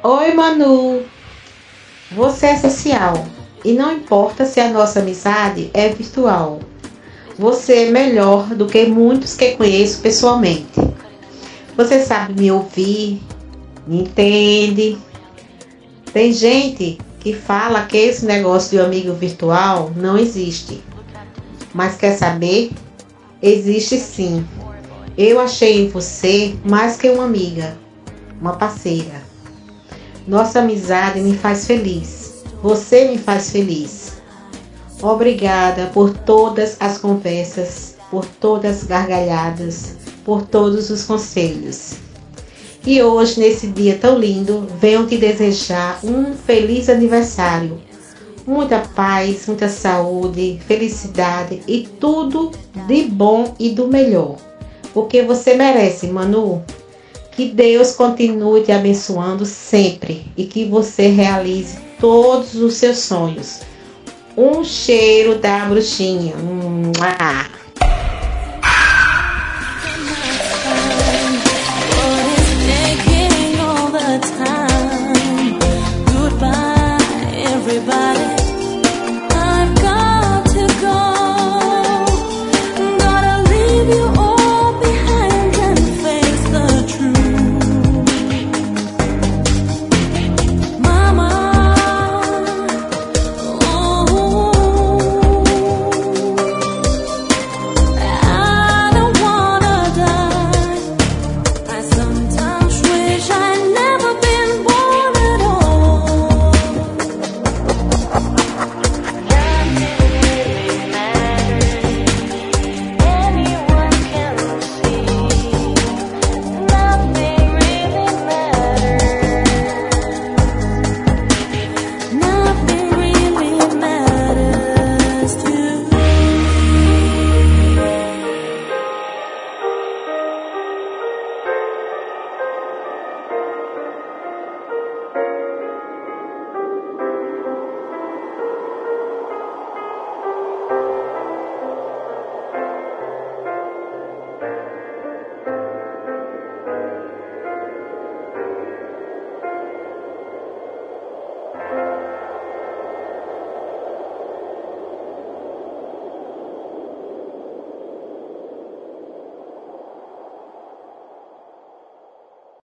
Oi, Manu. Você é social. E não importa se a nossa amizade é virtual. Você é melhor do que muitos que conheço pessoalmente. Você sabe me ouvir, me entende. Tem gente que fala que esse negócio de amigo virtual não existe. Mas quer saber? Existe sim. Eu achei em você mais que uma amiga, uma parceira. Nossa amizade me faz feliz. Você me faz feliz. Obrigada por todas as conversas, por todas as gargalhadas, por todos os conselhos. E hoje, nesse dia tão lindo, venho te desejar um feliz aniversário. Muita paz, muita saúde, felicidade e tudo de bom e do melhor. Porque você merece, Manu. Que Deus continue te abençoando sempre e que você realize todos os seus sonhos. Um cheiro da bruxinha. Mua.